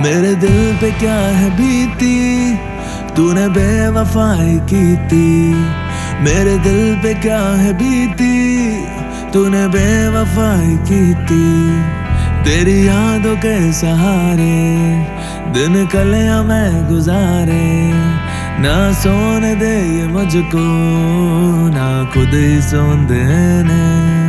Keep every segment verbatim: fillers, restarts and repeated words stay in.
मेरे दिल पे क्या है बीती, तूने बेवफाई की थी। मेरे दिल पे क्या है बीती, तूने बेवफाई की थी। तेरी यादों के सहारे दिन कलियां मैं गुजारे, ना सोने दे ये मुझको, ना खुद ही सोन देने।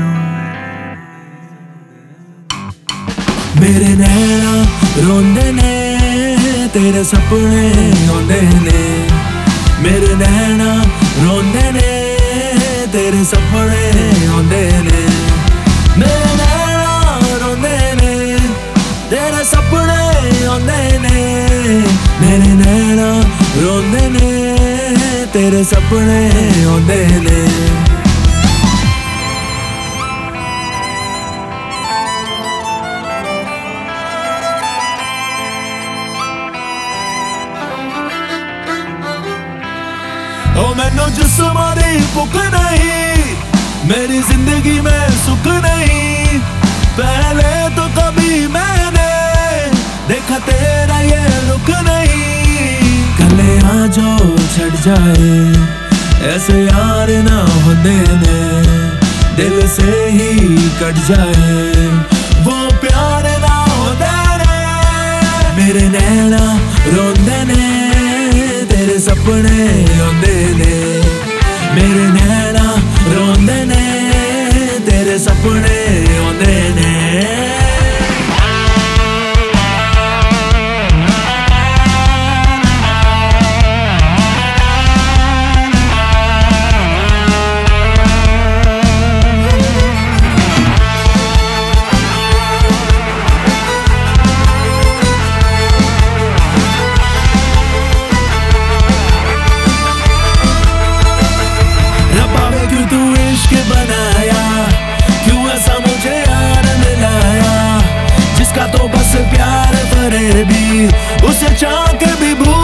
मेरे नैना रोंदे ने, तेरे सपने रोंदे ने। मेरे नैना रोंदे ने, तेरे सपने रोंदे ने। मेरे नैना रोंदे ने, तेरे सपने रोंदे ने। मेरे नैना रोंदे ने, तेरे सपने रोंदे ने। ओ मैनू जिस्मां दी भुख नहीं, मेरी जिंदगी में सुख नहीं। पहले तो कभी मैंने देखा तेरा ये रुख नहीं। कले आ जो छड़ जाए, ऐसे यार ना होने ने। दिल से ही कट जाए, वो प्यार ना होते ने। मेरे नैना रोंदे ने, तेरे सपने रोंदे ने। मेरे नैना रोंदे ने, तेरे सपने रोंदे ने। बनाया क्यों ऐसा मुझे यार मिलाया, जिसका तो बस प्यार करे भी, उसे चाह के भी भूल